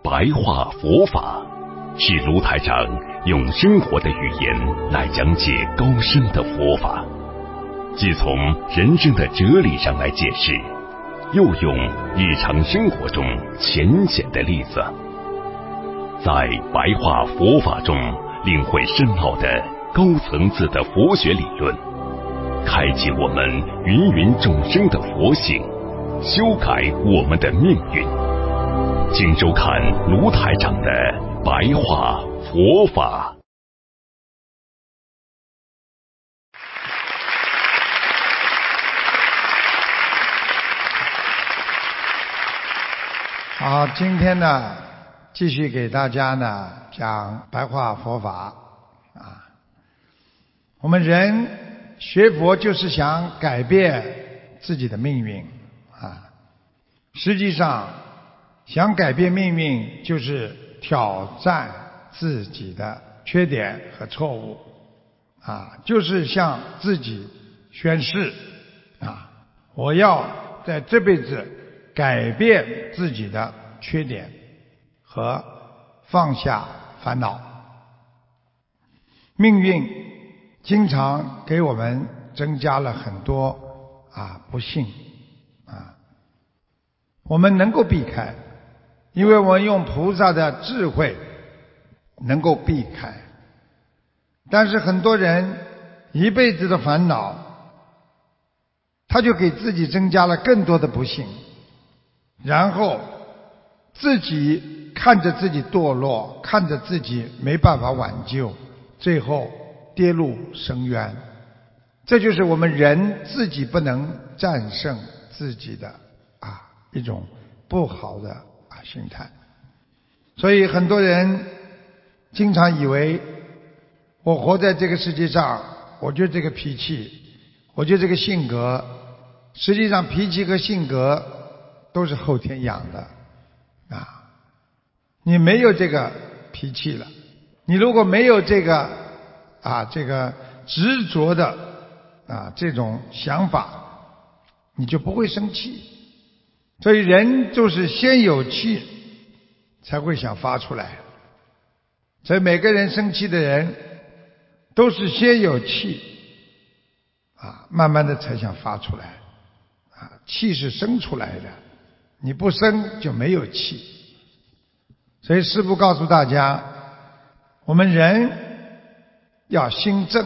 白话佛法，是卢台长用生活的语言来讲解高深的佛法，既从人生的哲理上来解释，又用日常生活中浅显的例子，在白话佛法中领会深奥的高层次的佛学理论，开启我们芸芸众生的佛性，修改我们的命运。请收看卢台长的白话佛法。 好，今天呢，继续给大家呢讲白话佛法啊。我们人学佛就是想改变自己的命运啊，实际上想改变命运就是挑战自己的缺点和错误啊，就是向自己宣誓啊，我要在这辈子改变自己的缺点和放下烦恼。命运经常给我们增加了很多不幸啊，我们能够避开，因为我们用菩萨的智慧能够避开。但是很多人一辈子的烦恼，他就给自己增加了更多的不幸，然后自己看着自己堕落，看着自己没办法挽救，最后跌入深渊。这就是我们人自己不能战胜自己的一种不好的心态。所以很多人经常以为，我活在这个世界上，我就这个脾气，我就这个性格。实际上脾气和性格都是后天养的你没有这个脾气了，你如果没有这个执着的这种想法，你就不会生气。所以人就是先有气才会想发出来，所以每个人生气的人都是先有气慢慢的才想发出来气是生出来的，你不生就没有气。所以师父告诉大家，我们人要心正。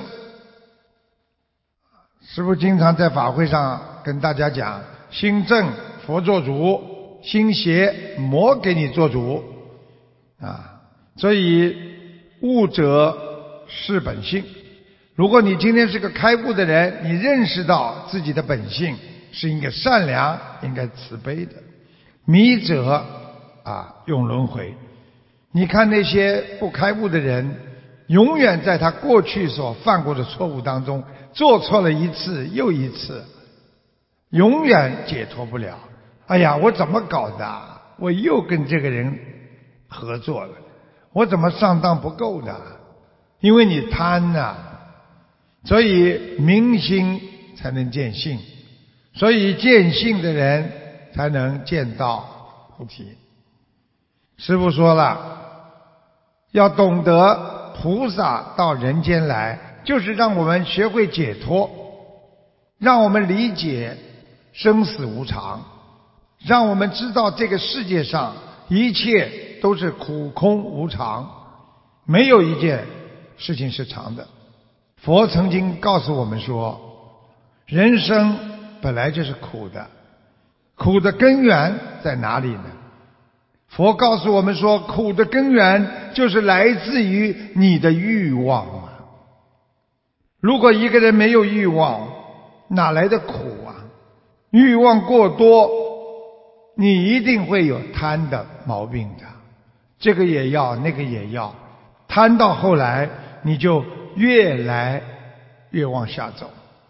师父经常在法会上跟大家讲，心正佛做主，心邪魔给你做主所以悟者是本性。如果你今天是个开悟的人，你认识到自己的本性是应该善良，应该慈悲的。迷者用轮回。你看那些不开悟的人，永远在他过去所犯过的错误当中做错了一次又一次，永远解脱不了。哎呀，我怎么搞的？我又跟这个人合作了，我怎么上当不够的？因为你贪所以明心才能见性，所以见性的人才能见到菩提。师父说了，要懂得菩萨到人间来，就是让我们学会解脱，让我们理解生死无常，让我们知道这个世界上一切都是苦空无常，没有一件事情是常的。佛曾经告诉我们说，人生本来就是苦的，苦的根源在哪里呢？佛告诉我们说，苦的根源就是来自于你的欲望如果一个人没有欲望，哪来的苦欲望过多，你一定会有贪的毛病的，这个也要，那个也要，贪到后来你就越来越往下走。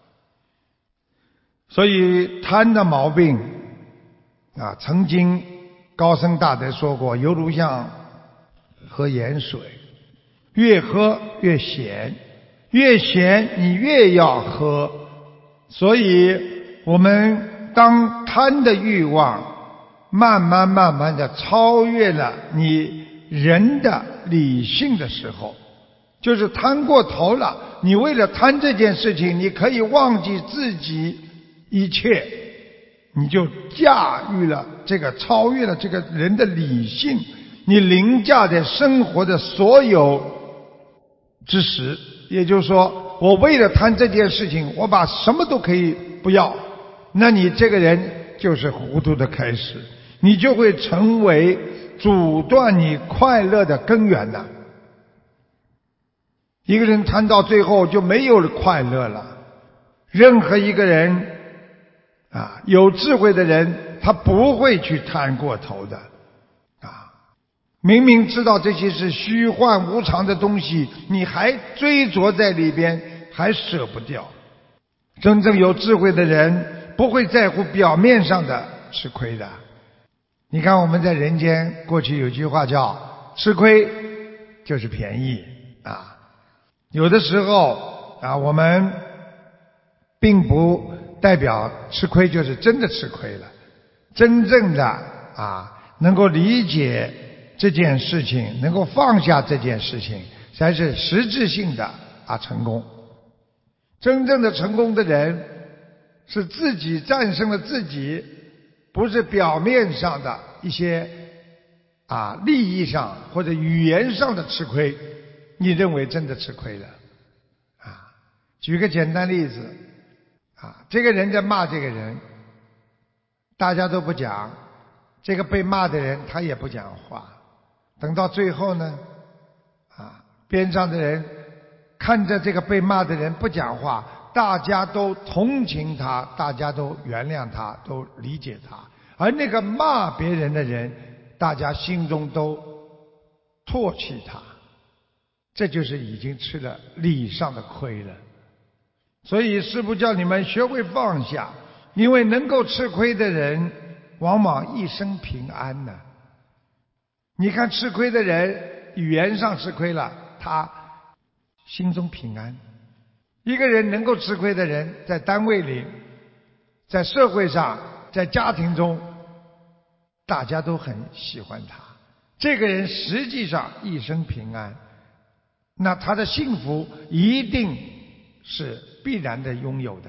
所以贪的毛病曾经高僧大德说过，犹如像喝盐水，越喝越咸，越咸你越要喝。所以我们当贪的欲望慢慢的超越了你人的理性的时候，就是贪过头了。你为了贪这件事情，你可以忘记自己一切，你就驾驭了这个，超越了这个人的理性，你凌驾在生活的所有之时。也就是说，我为了贪这件事情，我把什么都可以不要，那你这个人就是糊涂的开始，你就会成为阻断你快乐的根源呐。一个人贪到最后就没有快乐了。任何一个人有智慧的人，他不会去贪过头的明明知道这些是虚幻无常的东西，你还追着在里边，还舍不掉。真正有智慧的人不会在乎表面上的吃亏的。你看我们在人间，过去有句话叫吃亏就是便宜有的时候我们并不代表吃亏就是真的吃亏了，真正的能够理解这件事情，能够放下这件事情，才是实质性的成功。真正的成功的人是自己战胜了自己，不是表面上的一些利益上或者语言上的吃亏，你认为真的吃亏了举个简单例子这个人在骂这个人，大家都不讲，这个被骂的人他也不讲话，等到最后呢边上的人看着这个被骂的人不讲话，大家都同情他，大家都原谅他，都理解他，而那个骂别人的人，大家心中都唾弃他，这就是已经吃了理上的亏了。所以师父叫你们学会放下，因为能够吃亏的人往往一生平安呢。你看吃亏的人语言上吃亏了，他心中平安。一个人能够吃亏的人，在单位里，在社会上，在家庭中，大家都很喜欢他，这个人实际上一生平安，那他的幸福一定是必然的拥有的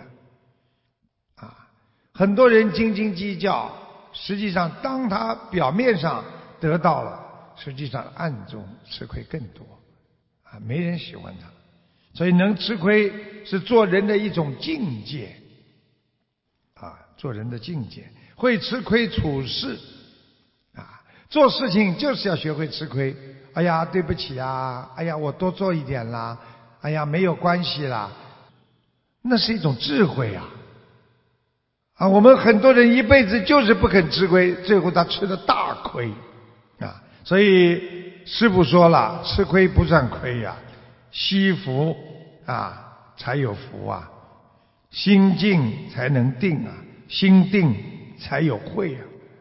很多人斤斤计较，实际上当他表面上得到了，实际上暗中吃亏更多没人喜欢他。所以能吃亏是做人的一种境界做人的境界，会吃亏处事做事情就是要学会吃亏。哎呀对不起哎呀我多做一点啦，哎呀没有关系啦，那是一种智慧我们很多人一辈子就是不肯吃亏，最后他吃了大亏所以师父说了，吃亏不算亏惜福才有福心静才能定心定才有慧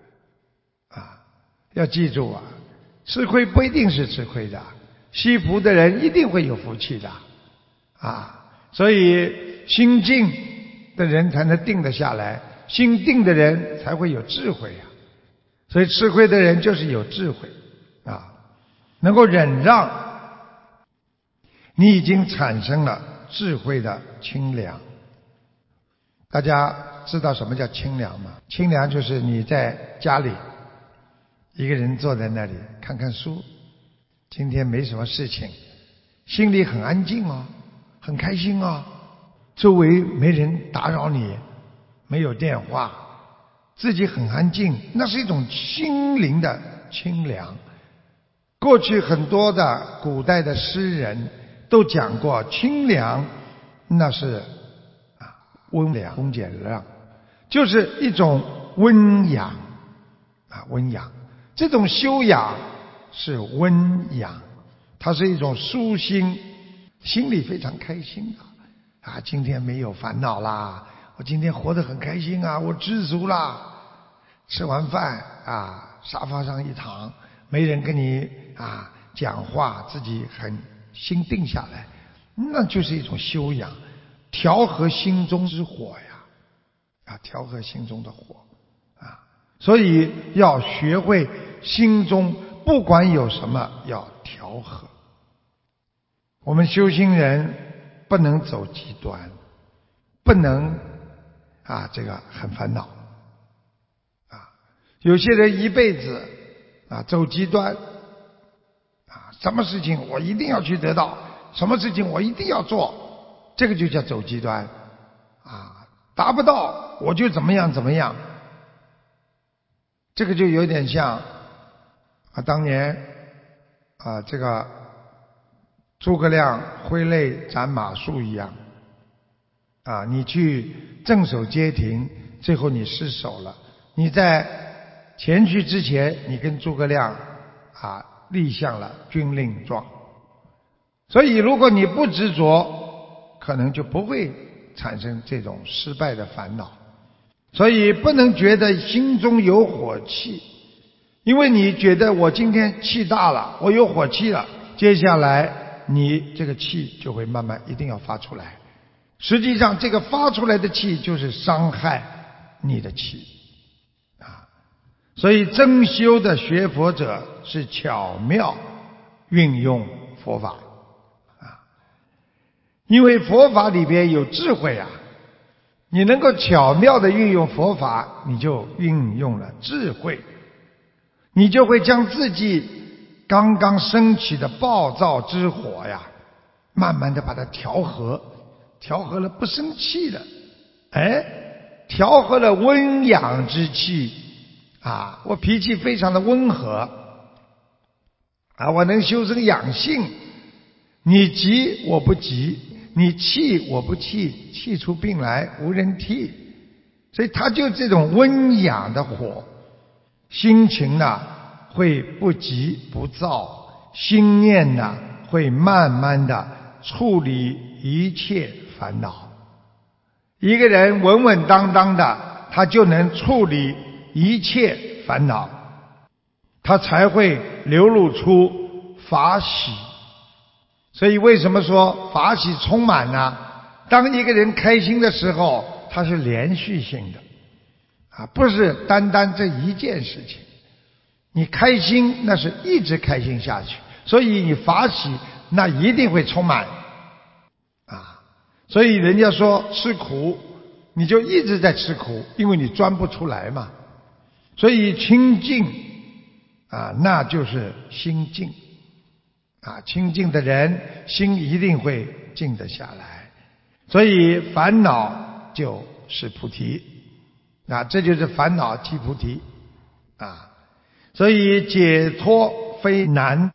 要记住吃亏不一定是吃亏的，惜福的人一定会有福气的所以心静的人才能定得下来，心定的人才会有智慧所以吃亏的人就是有智慧能够忍让，你已经产生了智慧的清凉。大家知道什么叫清凉吗？清凉就是你在家里一个人坐在那里看看书，今天没什么事情，心里很安静很开心周围没人打扰你，没有电话，自己很安静，那是一种心灵的清凉。过去很多的古代的诗人都讲过，清凉那是温凉，恭俭让，就是一种温养温养。这种修养是温养，它是一种舒心，心里非常开心今天没有烦恼啦，我今天活得很开心我知足啦。吃完饭沙发上一躺，没人跟你讲话，自己很心定下来，那就是一种修养，调和心中之火调和心中的火所以要学会心中不管有什么要调和。我们修心人不能走极端，不能这个很烦恼有些人一辈子走极端什么事情我一定要去得到，什么事情我一定要做，这个就叫走极端达不到我就怎么样怎么样。这个就有点像当年这个诸葛亮挥泪斩马谡一样你去镇守街亭，最后你失守了。你在前去之前，你跟诸葛亮立下了军令状。所以如果你不执着，可能就不会产生这种失败的烦恼。所以不能觉得心中有火气，因为你觉得我今天气大了，我有火气了，接下来你这个气就会慢慢一定要发出来。实际上这个发出来的气就是伤害你的气所以真修的学佛者是巧妙运用佛法因为佛法里边有智慧你能够巧妙地运用佛法，你就运用了智慧，你就会将自己刚刚升起的暴躁之火慢慢地把它调和了不生气了调和了温养之气我脾气非常的温和我能修身养性，你急我不急，你气我不气，气出病来无人替。所以他就这种温养的火，心情会不急不躁，心念会慢慢的处理一切烦恼。一个人稳稳当当的，他就能处理一切烦恼，他才会流露出法喜。所以为什么说法喜充满呢？当一个人开心的时候，它是连续性的不是单单这一件事情。你开心那是一直开心下去，所以你法喜那一定会充满所以人家说吃苦你就一直在吃苦，因为你钻不出来嘛。所以清净那就是心静清净的人心一定会静得下来，所以烦恼就是菩提这就是烦恼即菩提所以解脱非难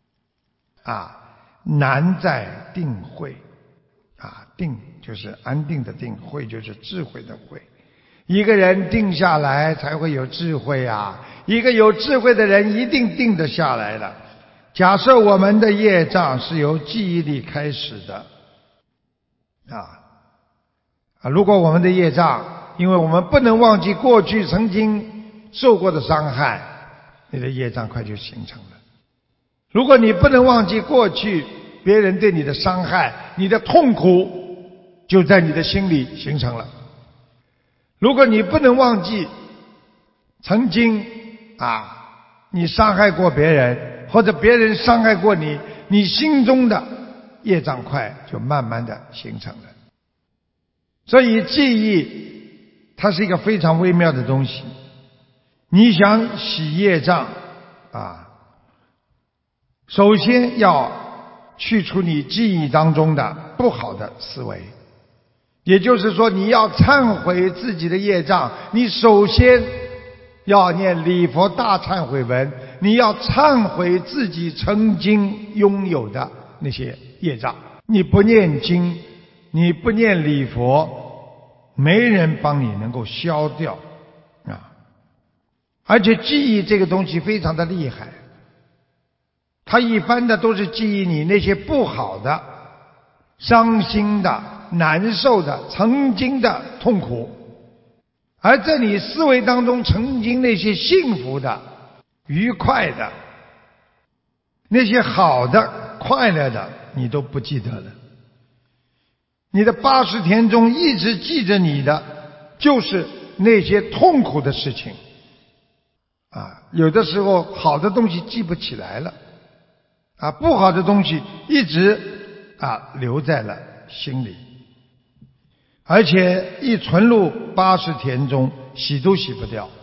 难在定慧定就是安定的定，慧就是智慧的慧。一个人定下来才会有智慧一个有智慧的人一定定得下来的。假设我们的业障是由记忆力开始的如果我们的业障，因为我们不能忘记过去曾经受过的伤害，你的业障快就形成了。如果你不能忘记过去别人对你的伤害，你的痛苦就在你的心里形成了。如果你不能忘记曾经你伤害过别人，或者别人伤害过你，你心中的业障块就慢慢的形成了。所以记忆它是一个非常微妙的东西。你想洗业障首先要去除你记忆当中的不好的思维，也就是说你要忏悔自己的业障，你首先要念礼佛大忏悔文，你要忏悔自己曾经拥有的那些业障。你不念经，你不念礼佛，没人帮你能够消掉而且记忆这个东西非常的厉害，它一般的都是记忆你那些不好的、伤心的、难受的、曾经的痛苦，而在你思维当中曾经那些幸福的、愉快的、那些好的、快乐的你都不记得了。你的80天中一直记着你的就是那些痛苦的事情有的时候好的东西记不起来了，不好的东西一直留在了心里，而且一存入80田中，洗都洗不掉。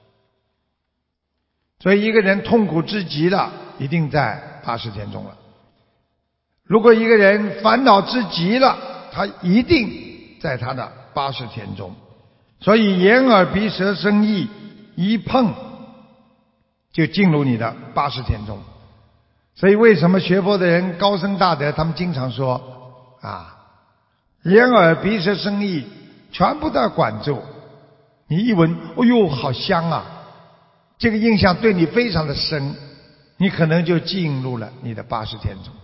所以一个人痛苦至极了，一定在80田中了。如果一个人烦恼至极了，他一定在他的80田中。所以眼耳鼻舌身意一碰就进入你的80田中。所以为什么学佛的人高僧大德他们经常说眼耳鼻舌身意全部都要管住，你一闻哎呦好香啊，这个印象对你非常的深，你可能就进入了你的80田中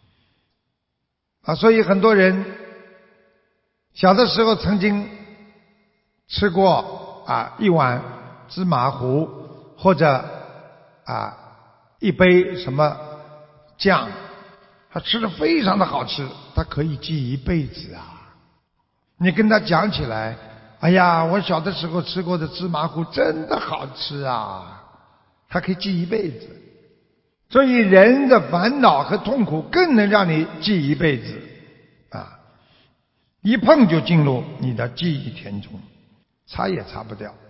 所以很多人小的时候曾经吃过一碗芝麻糊，或者一杯什么酱，他吃得非常的好吃，他可以记一辈子你跟他讲起来，哎呀我小的时候吃过的芝麻糊真的好吃他可以记一辈子。所以人的烦恼和痛苦更能让你记一辈子一碰就进入你的记忆田中，擦也擦不掉。